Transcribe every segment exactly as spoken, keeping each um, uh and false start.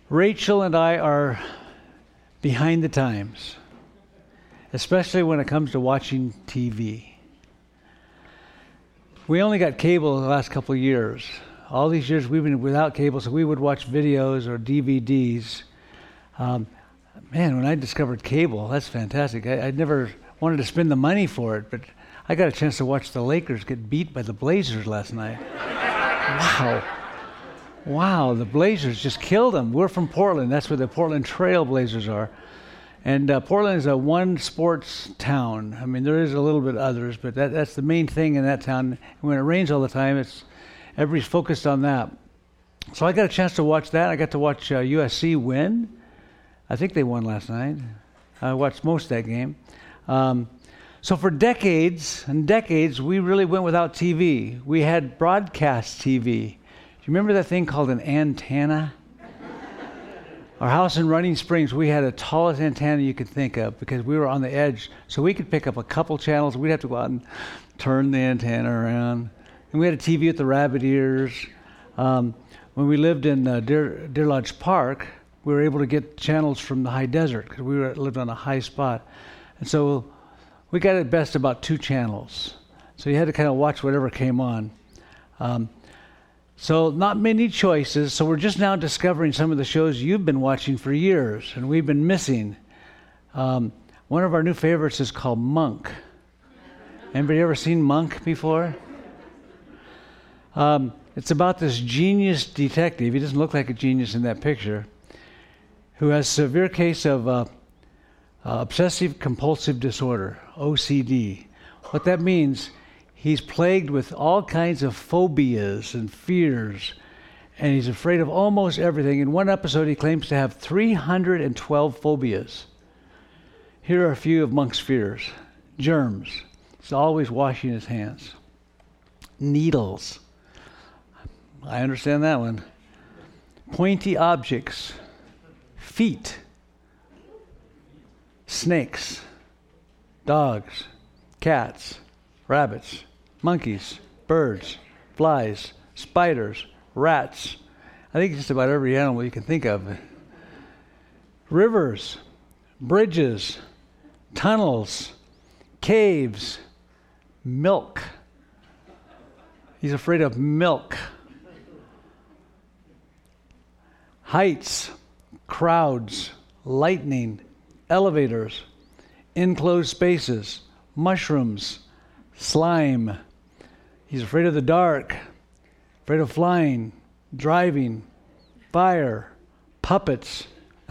Rachel and I are behind the times, especially when it comes to watching T V. We only got cable the last couple of years. All these years we've been without cable, so we would watch videos or D V Ds. Um, man, when I discovered cable, that's fantastic. I, I'd never wanted to spend the money for it, but I got a chance to watch the Lakers get beat by the Blazers last night. Wow. Wow, the Blazers just killed them. We're from Portland. That's where the Portland Trail Blazers are. And uh, Portland is a one-sports town. I mean, there is a little bit others, but that, that's the main thing in that town. And when it rains all the time, it's everybody's focused on that. So I got a chance to watch that. I got to watch uh, U S C win. I think they won last night. I watched most of that game. Um, so for decades and decades, we really went without T V. We had broadcast T V. Do you remember that thing called an antenna? Our house in Running Springs, we had the tallest antenna you could think of because we were on the edge. So we could pick up a couple channels. We'd have to go out and turn the antenna around. And we had a T V with the rabbit ears. Um, when we lived in uh, Deer, Deer Lodge Park, we were able to get channels from the high desert because we were, lived on a high spot. And so we got at best about two channels. So you had to kind of watch whatever came on. Um, So not many choices. So we're just now discovering some of the shows you've been watching for years and we've been missing. Um, one of our new favorites is called Monk. Anybody ever seen Monk before? Um, it's about this genius detective. He doesn't look like a genius in that picture, who has a severe case of uh, uh, obsessive compulsive disorder, O C D. What that means, he's plagued with all kinds of phobias and fears, and he's afraid of almost everything. In one episode, he claims to have three hundred twelve phobias. Here are a few of Monk's fears. Germs. He's always washing his hands. Needles. I understand that one. Pointy objects. Feet. Snakes. Dogs. Cats. Rabbits. Monkeys, birds, flies, spiders, rats. I think just about every animal you can think of. Rivers, bridges, tunnels, caves, milk. He's afraid of milk. Heights, crowds, lightning, elevators, enclosed spaces, mushrooms, slime. He's afraid of the dark, afraid of flying, driving, fire, puppets,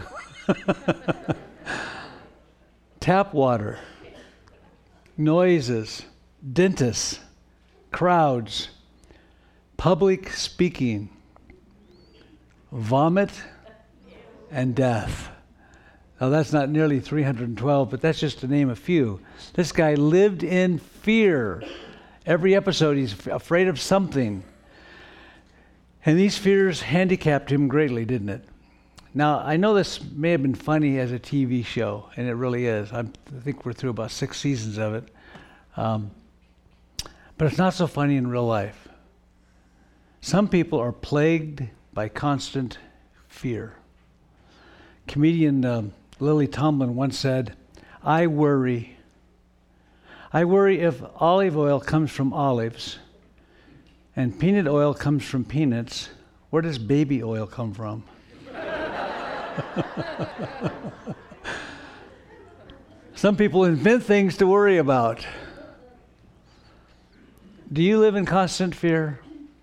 tap water, noises, dentists, crowds, public speaking, vomit, and death. Now that's not nearly three hundred twelve, but that's just to name a few. This guy lived in fear. Every episode, he's f- afraid of something. And these fears handicapped him greatly, didn't it? Now, I know this may have been funny as a T V show, and it really is. I'm, I think we're through about six seasons of it. Um, but it's not so funny in real life. Some people are plagued by constant fear. Comedian um, Lily Tomlin once said, I worry. I worry if olive oil comes from olives and peanut oil comes from peanuts, where does baby oil come from? Some people invent things to worry about. Do you live in constant fear?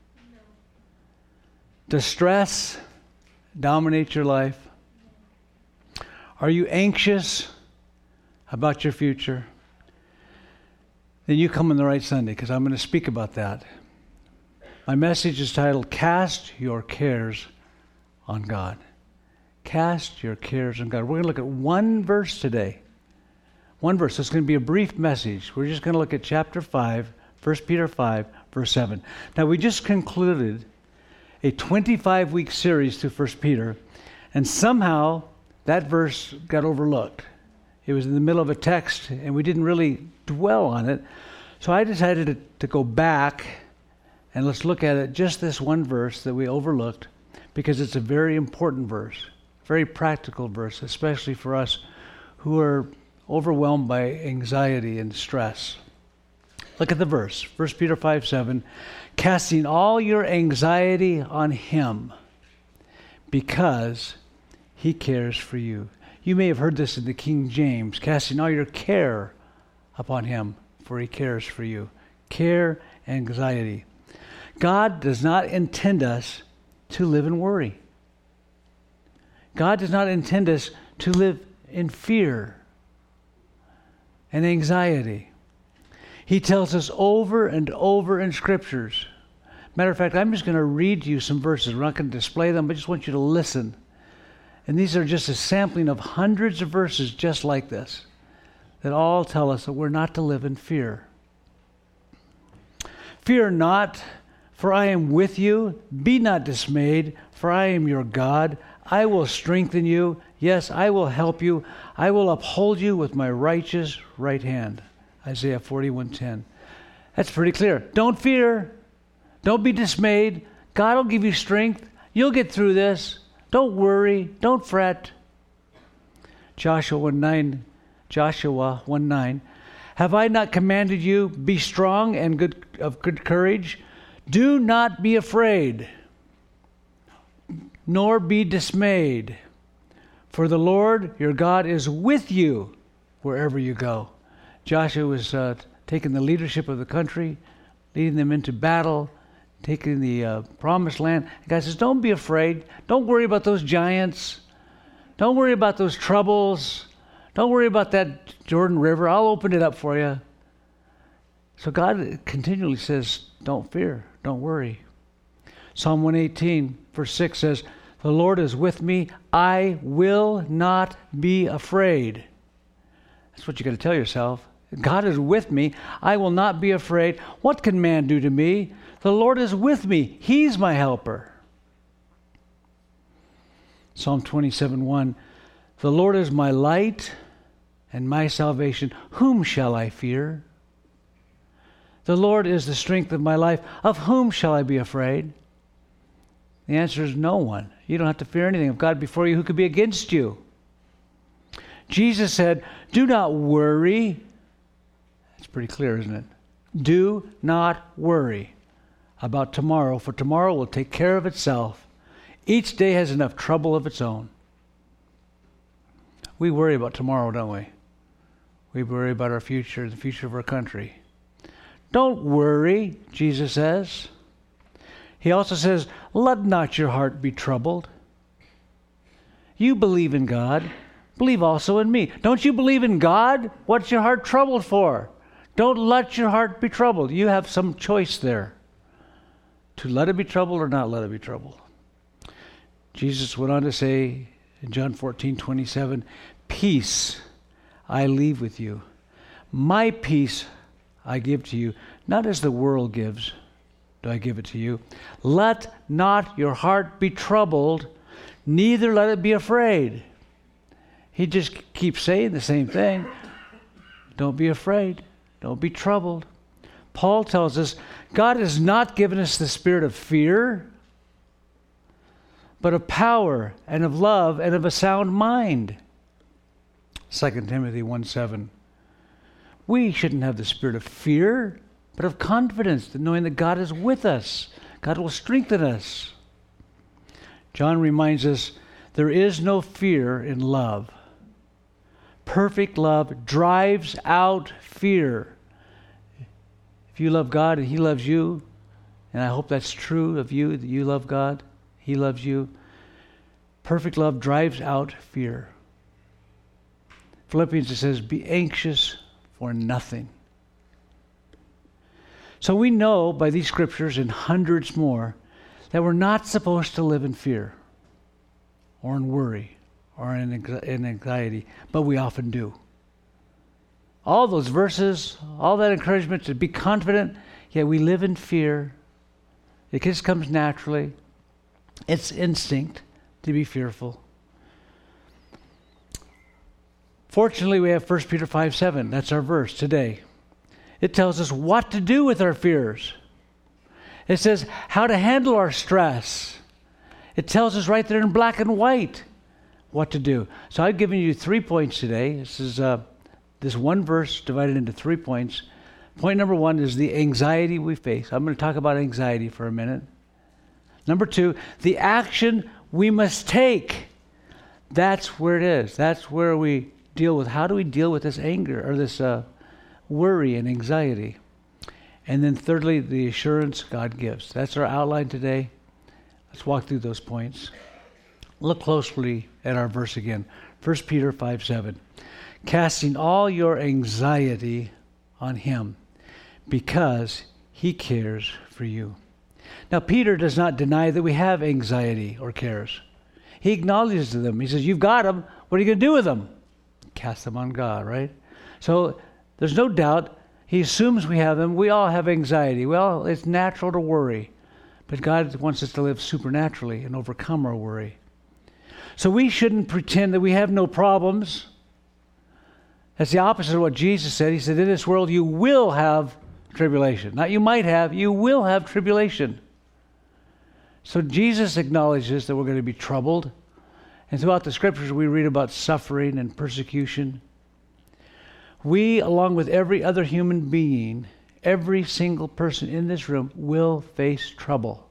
Does stress dominate your life? Are you anxious about your future? Then you come on the right Sunday, because I'm going to speak about that. My message is titled, Cast Your Cares on God. Cast your cares on God. We're going to look at one verse today. One verse. So it's going to be a brief message. We're just going to look at chapter five, First Peter five, verse seven. Now, we just concluded a twenty-five week series through First Peter, and somehow that verse got overlooked. It was in the middle of a text, and we didn't really dwell on it. So I decided to, to go back, and let's look at it, just this one verse that we overlooked, because it's a very important verse. very practical verse, especially for us who are overwhelmed by anxiety and stress. Look at the verse, First Peter five seven, casting all your anxiety on him because he cares for you. You may have heard this in the King James, casting all your care upon him, for he cares for you. Care, anxiety. God does not intend us to live in worry. God does not intend us to live in fear and anxiety. He tells us over and over in Scriptures. Matter of fact, I'm just going to read to you some verses. We're not going to display them, but I just want you to listen. And these are just a sampling of hundreds of verses just like this that all tell us that we're not to live in fear. Fear not, for I am with you. Be not dismayed, for I am your God. I will strengthen you. Yes, I will help you. I will uphold you with my righteous right hand. Isaiah forty-one ten. That's pretty clear. Don't fear. Don't be dismayed. God will give you strength. You'll get through this. Don't worry. Don't fret. Joshua one nine. Joshua one nine. Have I not commanded you, be strong and good of good courage? Do not be afraid, nor be dismayed. For the Lord your God is with you wherever you go. Joshua was uh, taking the leadership of the country, leading them into battle, taking the uh, promised land. And God says, don't be afraid. Don't worry about those giants. Don't worry about those troubles. Don't worry about that Jordan River. I'll open it up for you. So God continually says, don't fear. Don't worry. Psalm one eighteen, verse six says, the Lord is with me. I will not be afraid. That's what you got to tell yourself. God is with me. I will not be afraid. What can man do to me? The Lord is with me. He's my helper. Psalm twenty-seven one. The Lord is my light and my salvation. Whom shall I fear? The Lord is the strength of my life. Of whom shall I be afraid? The answer is no one. You don't have to fear anything. If God before you, who could be against you? Jesus said, do not worry. That's pretty clear, isn't it? Do not worry about tomorrow, for tomorrow will take care of itself. Each day has enough trouble of its own. We worry about tomorrow, don't we? We worry about our future, the future of our country. Don't worry, Jesus says. He also says, let not your heart be troubled. You believe in God. Believe also in me. Don't you believe in God? What's your heart troubled for? Don't let your heart be troubled. You have some choice there. To let it be troubled or not let it be troubled. Jesus went on to say in John fourteen twenty-seven, peace I leave with you. My peace I give to you. Not as the world gives do I give it to you. Let not your heart be troubled, neither let it be afraid. He just keeps saying the same thing. Don't be afraid. Don't be troubled. Paul tells us God has not given us the spirit of fear, but of power and of love and of a sound mind. Second Timothy one seven. We shouldn't have the spirit of fear, but of confidence, knowing that God is with us. God will strengthen us. John reminds us there is no fear in love. Perfect love drives out fear. If you love God and He loves you, and I hope that's true of you, that you love God, He loves you, perfect love drives out fear. Philippians, it says, be anxious for nothing. So we know by these scriptures and hundreds more that we're not supposed to live in fear or in worry or in anxiety, but we often do. All those verses, all that encouragement to be confident, yet we live in fear. It just comes naturally. It's instinct to be fearful. Fortunately, we have First Peter five seven. That's our verse today. It tells us what to do with our fears. It says how to handle our stress. It tells us right there in black and white what to do. So I've given you three points today. This is uh, this one verse divided into three points. Point number one is the anxiety we face. I'm going to talk about anxiety for a minute. Number two, the action we must take. That's where it is. That's where we deal with, how do we deal with this anger or this uh, worry and anxiety? And then thirdly, the assurance God gives. That's our outline today. Let's walk through those points. Look closely at our verse again. First Peter five seven. Casting all your anxiety on him because he cares for you. Now, Peter does not deny that we have anxiety or cares. He acknowledges them. He says, you've got them. What are you going to do with them? Cast them on God, right? So there's no doubt. He assumes we have them. We all have anxiety. Well, it's natural to worry. But God wants us to live supernaturally and overcome our worry. So we shouldn't pretend that we have no problems. That's the opposite of what Jesus said. He said, in this world you will have tribulation. Not you might have, you will have tribulation. So Jesus acknowledges that we're going to be troubled. And throughout the scriptures we read about suffering and persecution. We, along with every other human being, every single person in this room will face trouble.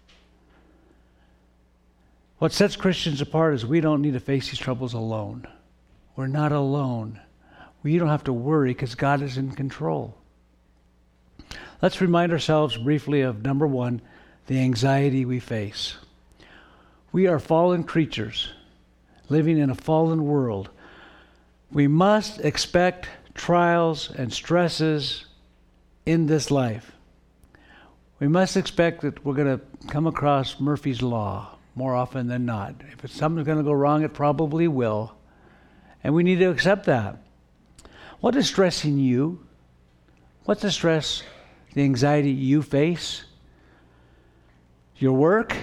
What sets Christians apart is we don't need to face these troubles alone. We're not alone. We don't have to worry because God is in control. Let's remind ourselves briefly of number one, the anxiety we face. We are fallen creatures living in a fallen world. We must expect trials and stresses in this life. We must expect that we're going to come across Murphy's Law more often than not. If it's something's going to go wrong, it probably will. And we need to accept that. What is stressing you? What's the stress, the anxiety you face? Your work?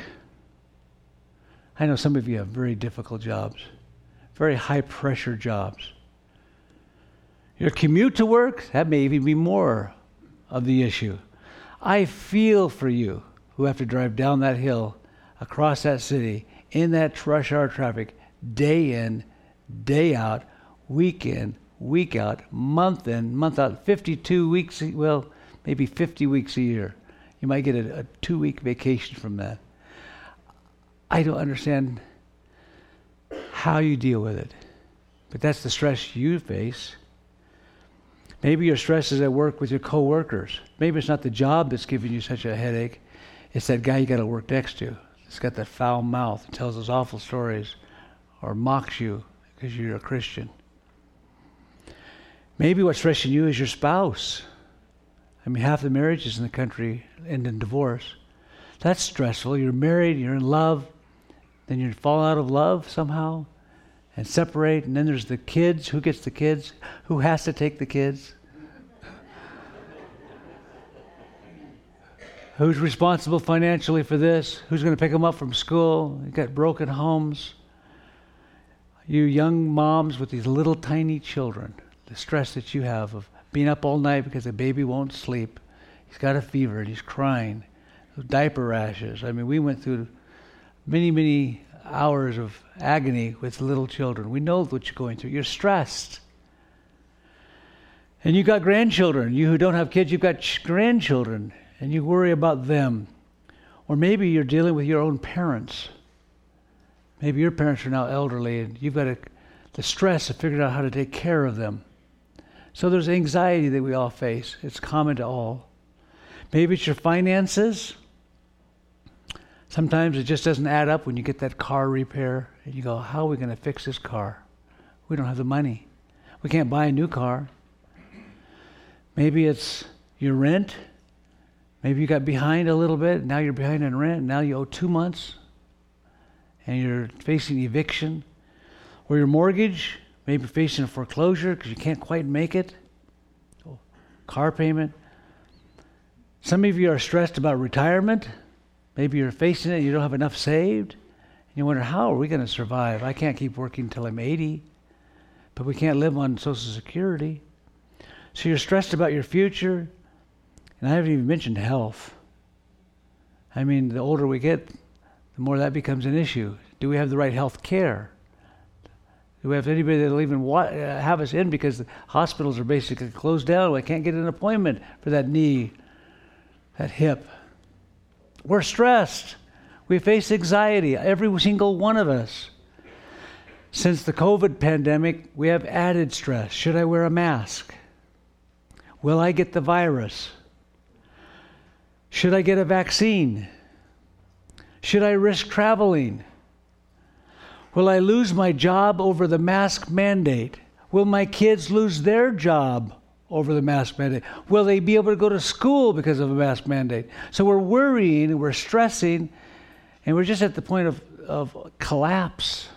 I know some of you have very difficult jobs, very high-pressure jobs. Your commute to work, that may even be more of the issue. I feel for you who have to drive down that hill, across that city, in that rush hour traffic, day in, day out, week in, week out, month in, month out, fifty-two weeks, well, maybe fifty weeks a year. You might get a, a two-week vacation from that. I don't understand how you deal with it, but that's the stress you face. Maybe your stress is at work with your coworkers. Maybe it's not the job that's giving you such a headache. It's that guy you got to work next to. It's got that foul mouth and tells those awful stories or mocks you because you're a Christian. Maybe what's stressing you is your spouse. I mean, half the marriages in the country end in divorce. That's stressful. You're married, you're in love, then you fall out of love somehow and separate, and then there's the kids. Who gets the kids? Who has to take the kids? Who's responsible financially for this? Who's going to pick them up from school? You got broken homes. You young moms with these little tiny children, the stress that you have of being up all night because the baby won't sleep. He's got a fever and he's crying. Diaper rashes. I mean, we went through many, many hours of agony with little children. We know what you're going through. You're stressed. And you got grandchildren. You who don't have kids, you've got ch- grandchildren, and you worry about them. Or maybe you're dealing with your own parents. Maybe your parents are now elderly, and you've got to, the stress of figuring out how to take care of them. So there's anxiety that we all face. It's common to all. Maybe it's your finances. Sometimes it just doesn't add up when you get that car repair and you go, how are we going to fix this car? We don't have the money. We can't buy a new car. Maybe it's your rent. Maybe you got behind a little bit. Now you're behind on rent. Now you owe two months and you're facing eviction. Or your mortgage, maybe facing a foreclosure because you can't quite make it. Car payment. Some of you are stressed about retirement. Maybe you're facing it, you don't have enough saved. And you wonder, how are we going to survive? I can't keep working until I'm eighty, but we can't live on Social Security. So you're stressed about your future, and I haven't even mentioned health. I mean, the older we get, the more that becomes an issue. Do we have the right health care? Do we have anybody that'll even wa- uh, have us in because the hospitals are basically closed down? I can't get an appointment for that knee, that hip. We're stressed. We face anxiety, every single one of us. Since the COVID pandemic, we have added stress. Should I wear a mask? Will I get the virus? Should I get a vaccine? Should I risk traveling? Will I lose my job over the mask mandate? Will my kids lose their job over the mask mandate? Will they be able to go to school because of a mask mandate? So we're worrying and we're stressing, and we're just at the point of, of collapse.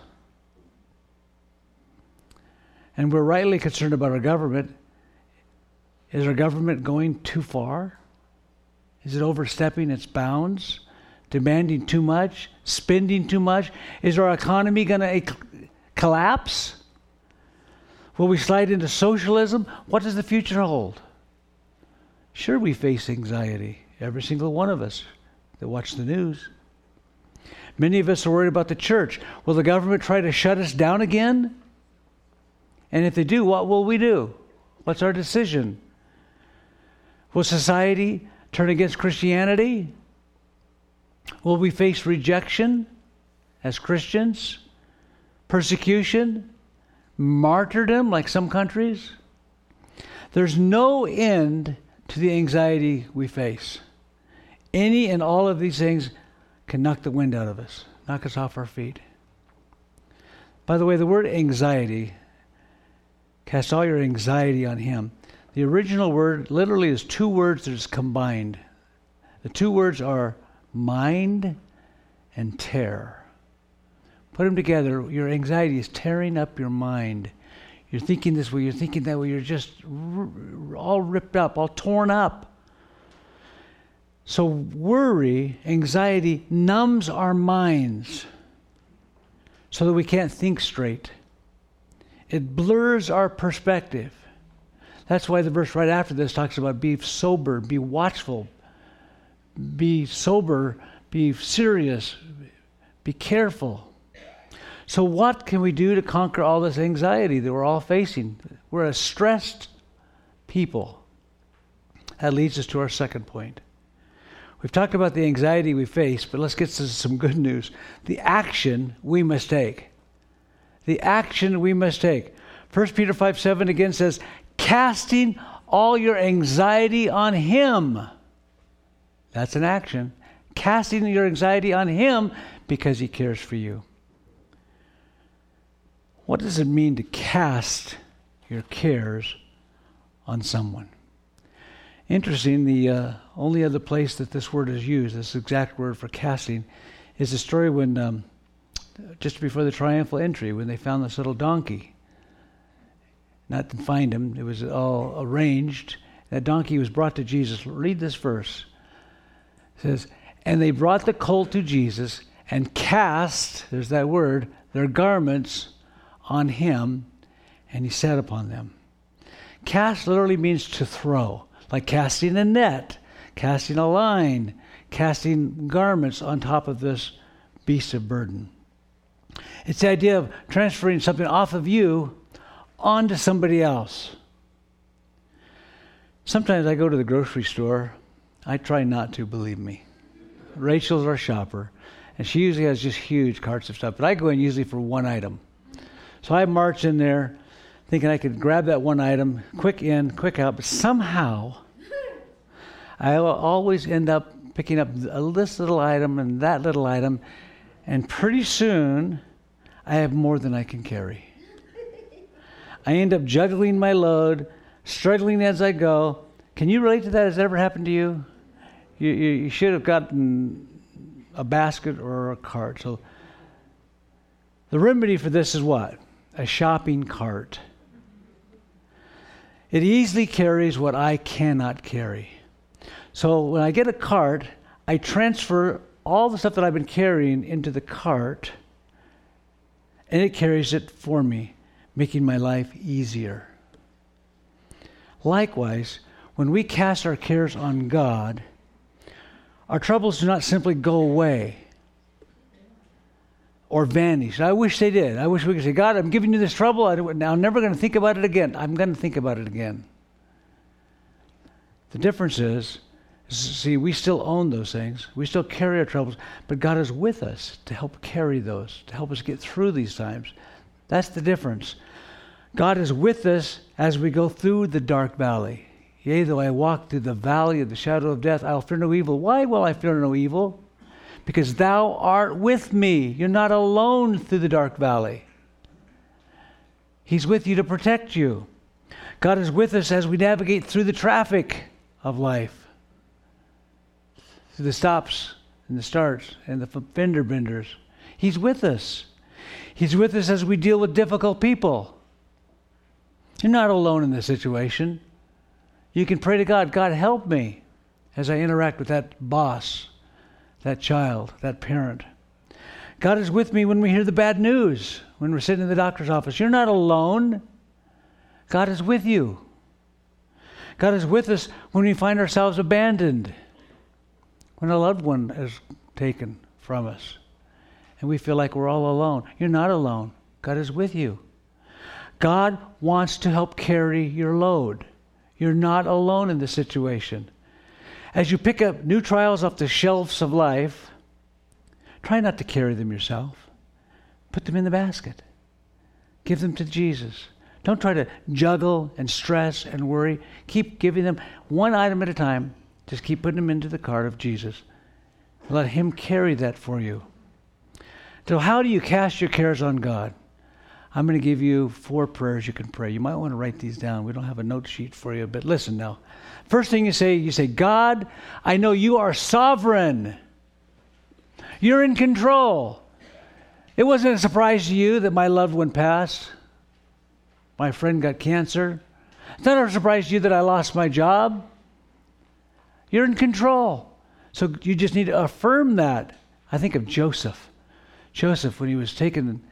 And we're rightly concerned about our government. Is our government going too far? Is it overstepping its bounds? Demanding too much? Spending too much? Is our economy going to collapse? Will we slide into socialism? What does the future hold? Sure, we face anxiety. Every single one of us that watch the news. Many of us are worried about the church. Will the government try to shut us down again? And if they do, what will we do? What's our decision? Will society turn against Christianity? Will we face rejection as Christians? Persecution? Martyrdom like some countries? There's no end to the anxiety we face. Any and all of these things can knock the wind out of us, knock us off our feet. By the way, the word anxiety, cast all your anxiety on him. The original word literally is two words that is combined. The two words are mind and tear. Put them together. Your anxiety is tearing up your mind. You're thinking this way, you're thinking that way, you're just r- all ripped up, all torn up. So worry, anxiety, numbs our minds so that we can't think straight. It blurs our perspective. That's why the verse right after this talks about be sober, be watchful, be sober, be serious, be careful. So what can we do to conquer all this anxiety that we're all facing? We're a stressed people. That leads us to our second point. We've talked about the anxiety we face, but let's get to some good news. The action we must take. The action we must take. First Peter five seven again says, casting all your anxiety on him. That's an action. Casting your anxiety on him because he cares for you. What does it mean to cast your cares on someone? Interesting, the uh, only other place that this word is used, this exact word for casting, is the story when, um, just before the triumphal entry, when they found this little donkey. Not to find him, it was all arranged. That donkey was brought to Jesus. Read this verse. It says, and they brought the colt to Jesus and cast, there's that word, their garments on him, and he sat upon them. Cast literally means to throw, like casting a net, casting a line, casting garments on top of this beast of burden. It's the idea of transferring something off of you onto somebody else. Sometimes I go to the grocery store. I try not to, believe me. Rachel's our shopper, and she usually has just huge carts of stuff, but I go in usually for one item. So I march in there thinking I could grab that one item, quick in, quick out, but somehow I will always end up picking up this little item and that little item, and pretty soon I have more than I can carry. I end up juggling my load, struggling as I go. Can you relate to that? Has that ever happened to you? You, you, you should have gotten a basket or a cart. So the remedy for this is what? A shopping cart. It easily carries what I cannot carry. So when I get a cart, I transfer all the stuff that I've been carrying into the cart, and it carries it for me, making my life easier. Likewise, when we cast our cares on God, our troubles do not simply go away. or vanish. I wish they did. I wish we could say, God, I'm giving you this trouble. I don't, now I'm never going to think about it again. I'm going to think about it again. The difference is, see, we still own those things. We still carry our troubles, but God is with us to help carry those, to help us get through these times. That's the difference. God is with us as we go through the dark valley. Yea, though I walk through the valley of the shadow of death, I'll fear no evil. Why will I fear no evil? Because thou art with me. You're not alone through the dark valley. He's with you to protect you. God is with us as we navigate through the traffic of life, through the stops and the starts and the fender benders. He's with us. He's with us as we deal with difficult people. You're not alone in this situation. You can pray to God, God, help me as I interact with that boss, that child, that parent. God is with me when we hear the bad news, when we're sitting in the doctor's office. You're not alone. God is with you. God is with us when we find ourselves abandoned, when a loved one is taken from us, and we feel like we're all alone. You're not alone. God is with you. God wants to help carry your load. You're not alone in this situation. As you pick up new trials off the shelves of life, try not to carry them yourself. Put them in the basket. Give them to Jesus. Don't try to juggle and stress and worry. Keep giving them one item at a time. Just keep putting them into the cart of Jesus. Let Him carry that for you. So how do you cast your cares on God? I'm going to give you four prayers you can pray. You might want to write these down. We don't have a note sheet for you, but listen now. First thing you say, you say, God, I know you are sovereign. You're in control. It wasn't a surprise to you that my loved one passed. My friend got cancer. It's not a surprise to you that I lost my job. You're in control. So you just need to affirm that. I think of Joseph. Joseph, when he was taken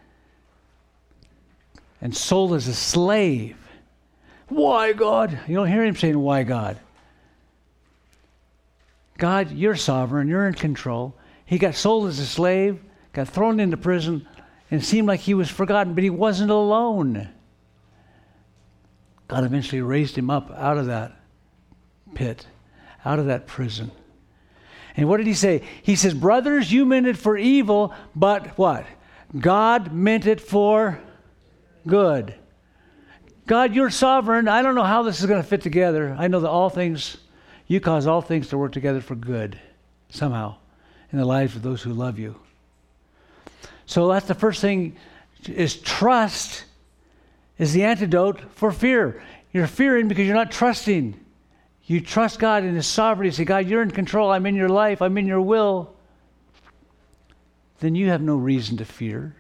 and sold as a slave. Why, God? You don't hear him saying, why, God? God, you're sovereign. You're in control. He got sold as a slave, got thrown into prison, and it seemed like he was forgotten, but he wasn't alone. God eventually raised him up out of that pit, out of that prison. And what did he say? He says, brothers, you meant it for evil, but what? God meant it for good. God, you're sovereign. I don't know how this is going to fit together. I know that all things, you cause all things to work together for good, somehow, in the lives of those who love you. So that's the first thing, is trust is the antidote for fear. You're fearing because you're not trusting. You trust God in His sovereignty. Say, God, you're in control. I'm in your life. I'm in your will. Then you have no reason to fear.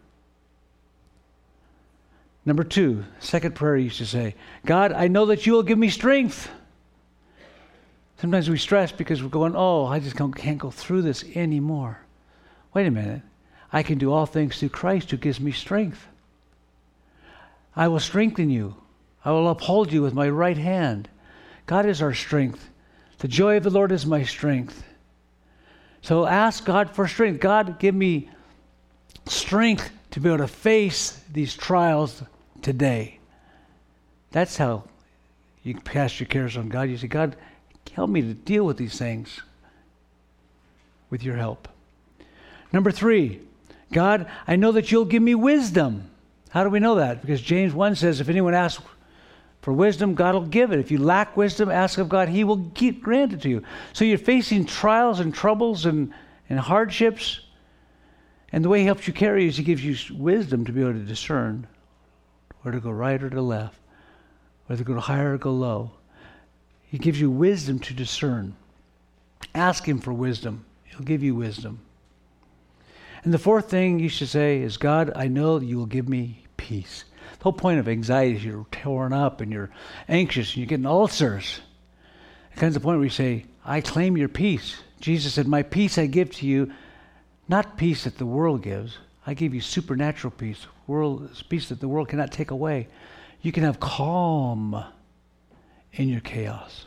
Number two, second prayer you used to say, God, I know that you will give me strength. Sometimes we stress because we're going, oh, I just can't go through this anymore. Wait a minute. I can do all things through Christ who gives me strength. I will strengthen you. I will uphold you with my right hand. God is our strength. The joy of the Lord is my strength. So ask God for strength. God, give me strength to be able to face these trials today. That's how you cast your cares on God. You say, God, help me to deal with these things with your help. Number three, God, I know that you'll give me wisdom. How do we know that? Because James one says, if anyone asks for wisdom, God will give it. If you lack wisdom, ask of God, He will get, grant it to you. So you're facing trials and troubles and, and hardships. And the way He helps you carry is He gives you wisdom to be able to discern where to go right or to left, whether to go higher or go low. He gives you wisdom to discern. Ask Him for wisdom. He'll give you wisdom. And the fourth thing you should say is, God, I know that you will give me peace. The whole point of anxiety is you're torn up and you're anxious and you're getting ulcers. It comes to the point where you say, I claim your peace. Jesus said, my peace I give to you, not peace that the world gives. I give you supernatural peace, world peace that the world cannot take away. You can have calm in your chaos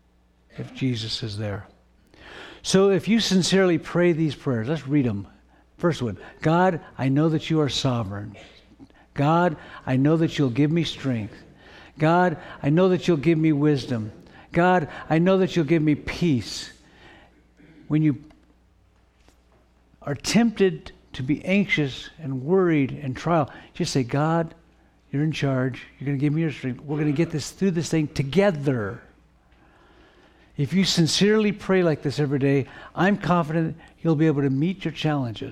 if Jesus is there. So if you sincerely pray these prayers, let's read them. First one, God, I know that you are sovereign. God, I know that you'll give me strength. God, I know that you'll give me wisdom. God, I know that you'll give me peace. When you are tempted to be anxious and worried and trial, just say, God, you're in charge. You're going to give me your strength. We're going to get this through this thing together. If you sincerely pray like this every day, I'm confident you'll be able to meet your challenges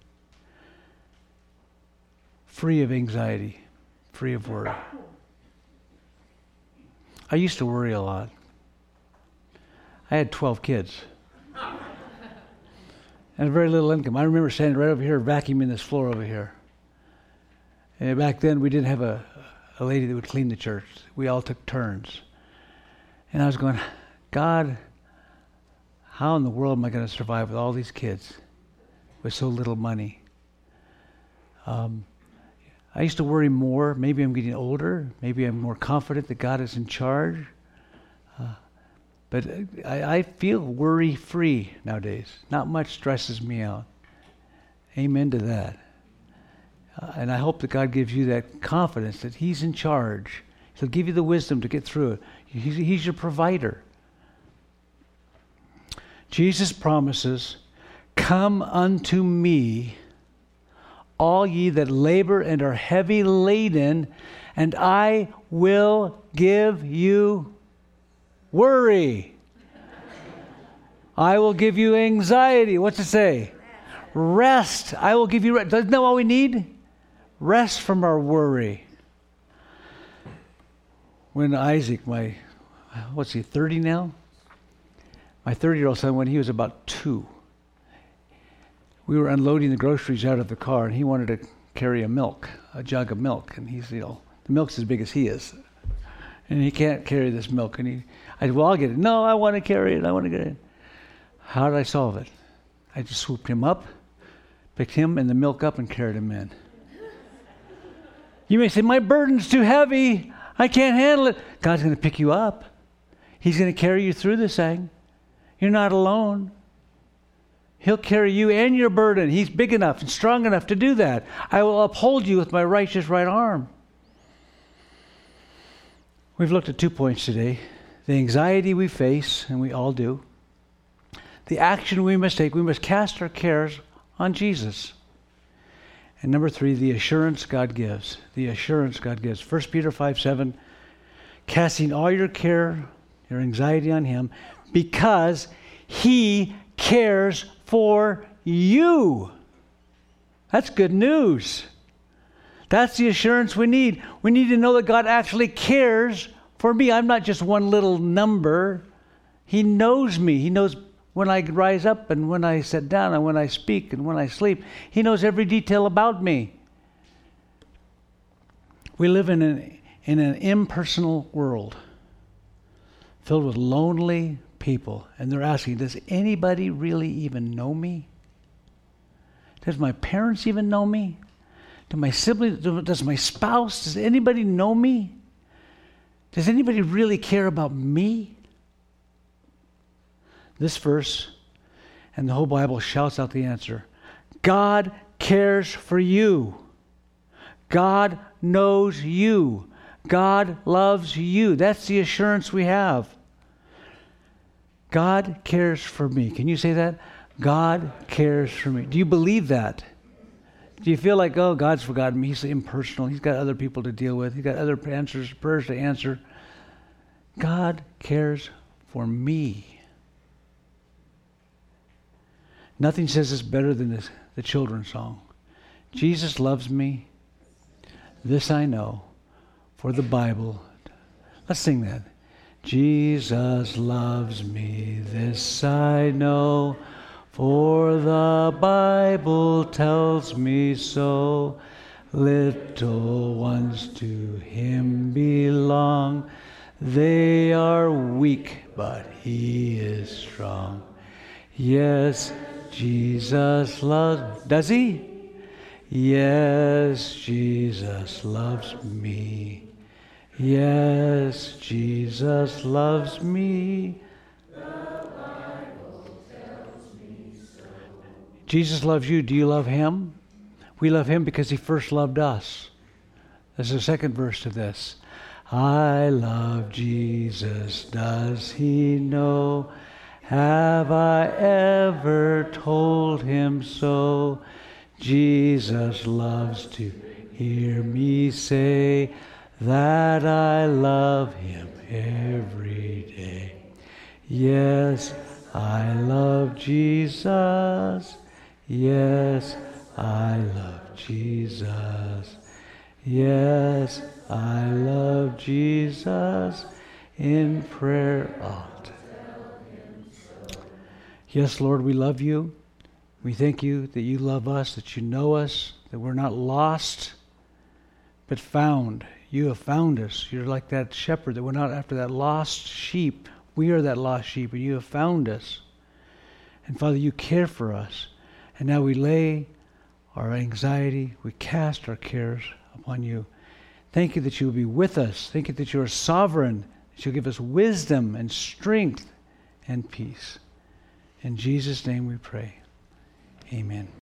free of anxiety, free of worry. I used to worry a lot. I had twelve kids and very little income. I remember standing right over here vacuuming this floor over here. And back then we didn't have a, a lady that would clean the church. We all took turns. And I was going, God, how in the world am I going to survive with all these kids with so little money? Um, I used to worry more. Maybe I'm getting older. Maybe I'm more confident that God is in charge. Uh, but I, I feel worry-free nowadays. Not much stresses me out. Amen to that. Uh, and I hope that God gives you that confidence that He's in charge. He'll give you the wisdom to get through it. He's, he's your provider. Jesus promises, come unto me, all ye that labor and are heavy laden, and I will give you worry. I will give you anxiety. What's it say? Rest. I will give you rest. Isn't that all we need? Rest from our worry. When Isaac, my, what's he, thirty now? My thirty-year-old son, when he was about two, we were unloading the groceries out of the car, and he wanted to carry a milk, a jug of milk. And he's, you know, the milk's as big as he is. And he can't carry this milk. And he, I said, well, I'll get it. No, I want to carry it. I want to get it. How did I solve it? I just swooped him up, picked him and the milk up, and carried him in. You may say, my burden's too heavy. I can't handle it. God's going to pick you up. He's going to carry you through this thing. You're not alone. He'll carry you and your burden. He's big enough and strong enough to do that. I will uphold you with my righteous right arm. We've looked at two points today. The anxiety we face, and we all do. The action we must take. We must cast our cares on Jesus. And number three, the assurance God gives. The assurance God gives. First Peter five seven, casting all your care, your anxiety on Him, because He cares for you. That's good news. That's the assurance we need. We need to know that God actually cares for me. I'm not just one little number. He knows me. He knows when I rise up and when I sit down and when I speak and when I sleep. He knows every detail about me. We live in an, in an impersonal world filled with lonely people, and they're asking, does anybody really even know me? Does my parents even know me? Do my siblings, does my spouse, does anybody know me? Does anybody really care about me? This verse and the whole Bible shouts out the answer. God cares for you. God knows you. God loves you. That's the assurance we have. God cares for me. Can you say that? God cares for me. Do you believe that? Do you feel like, oh, God's forgotten me? He's impersonal. He's got other people to deal with. He's got other answers, prayers to answer. God cares for me. Nothing says this better than this, the children's song. Jesus loves me. This I know, for the Bible. Let's sing that. Jesus loves me, this I know, for the Bible tells me so. Little ones to Him belong. They are weak, but He is strong. Yes, Jesus loves... Does He? Yes, Jesus loves me. Yes, Jesus loves me. The Bible tells me so. Jesus loves you. Do you love him? We love him because he first loved us. That's the second verse to this. I love Jesus, does he know? Have I ever told him so? Jesus loves to hear me say that I love him every day. Yes, I love Jesus. Yes, I love Jesus. Yes, I love Jesus. In prayer I'll tell him so. Yes, Lord, we love you. We thank you that you love us, that you know us, that we're not lost, but found. You have found us. You're like that shepherd that went out after that lost sheep. We are that lost sheep, and you have found us. And Father, you care for us. And now we lay our anxiety, we cast our cares upon you. Thank you that you will be with us. Thank you that you are sovereign, that you'll give us wisdom and strength and peace. In Jesus' name we pray. Amen.